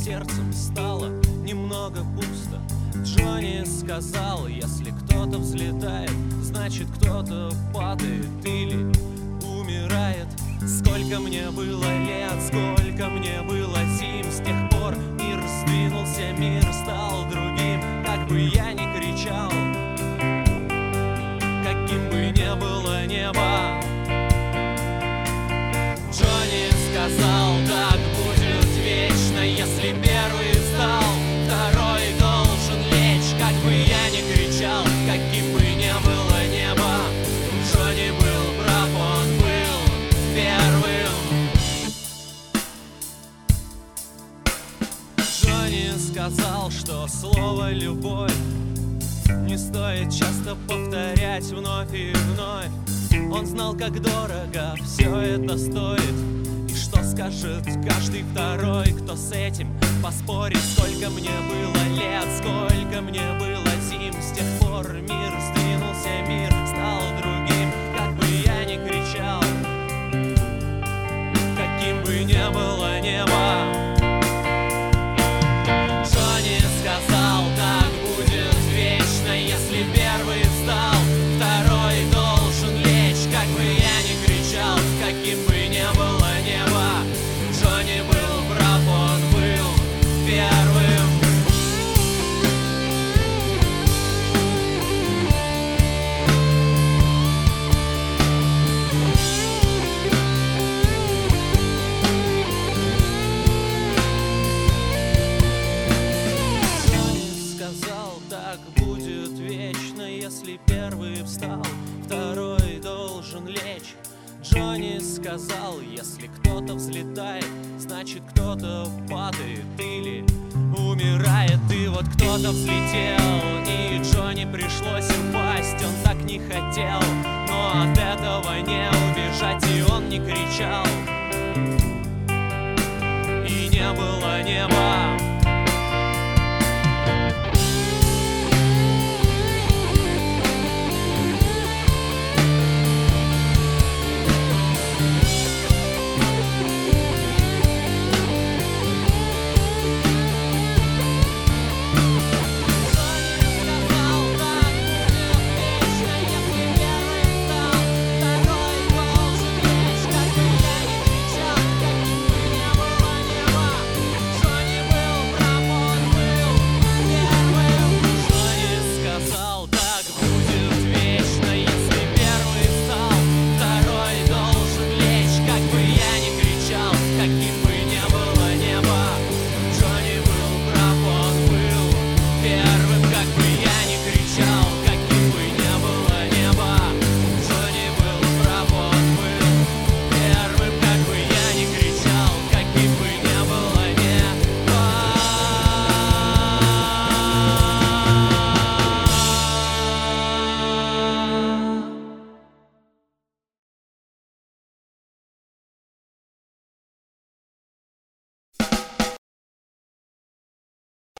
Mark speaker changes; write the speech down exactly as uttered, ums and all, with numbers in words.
Speaker 1: сердцем стало немного пусто. Джонни сказал: если кто-то взлетает, значит кто-то падает или умирает. Сколько мне было лет, сколько мне было зим, с тех пор мир сдвинулся, мир стал другим. Как бы я ни кричал, каким бы ни было небо, Джонни сказал: так будет вечно. Если первый встал, второй должен лечь. Как бы я ни кричал, каким бы ни было небо, Джонни был прав, он был первым. Джонни сказал, что слово «любовь» не стоит часто повторять вновь и вновь. Он знал, как дорого все это стоит, и что скажет каждый второй, кто с этим поспорит. Сколько мне было лет, сколько мне было зим, с тех пор мир сдвинулся, мир стал другим. Как бы я ни кричал, каким бы ни было небо, Джонни сказал: так будет вечно. Если первый встал, второй должен лечь. Как бы я ни кричал, каким бы ни было небо, Джонни был прав, он был первым. Джонни сказал: так будет вечно. Если первый встал, второй должен лечь. Джонни сказал: если кто-то взлетает, значит кто-то падает или умирает. И вот кто-то взлетел, и Джонни пришлось упасть. Он так не хотел, но от этого не убежать, и он не кричал,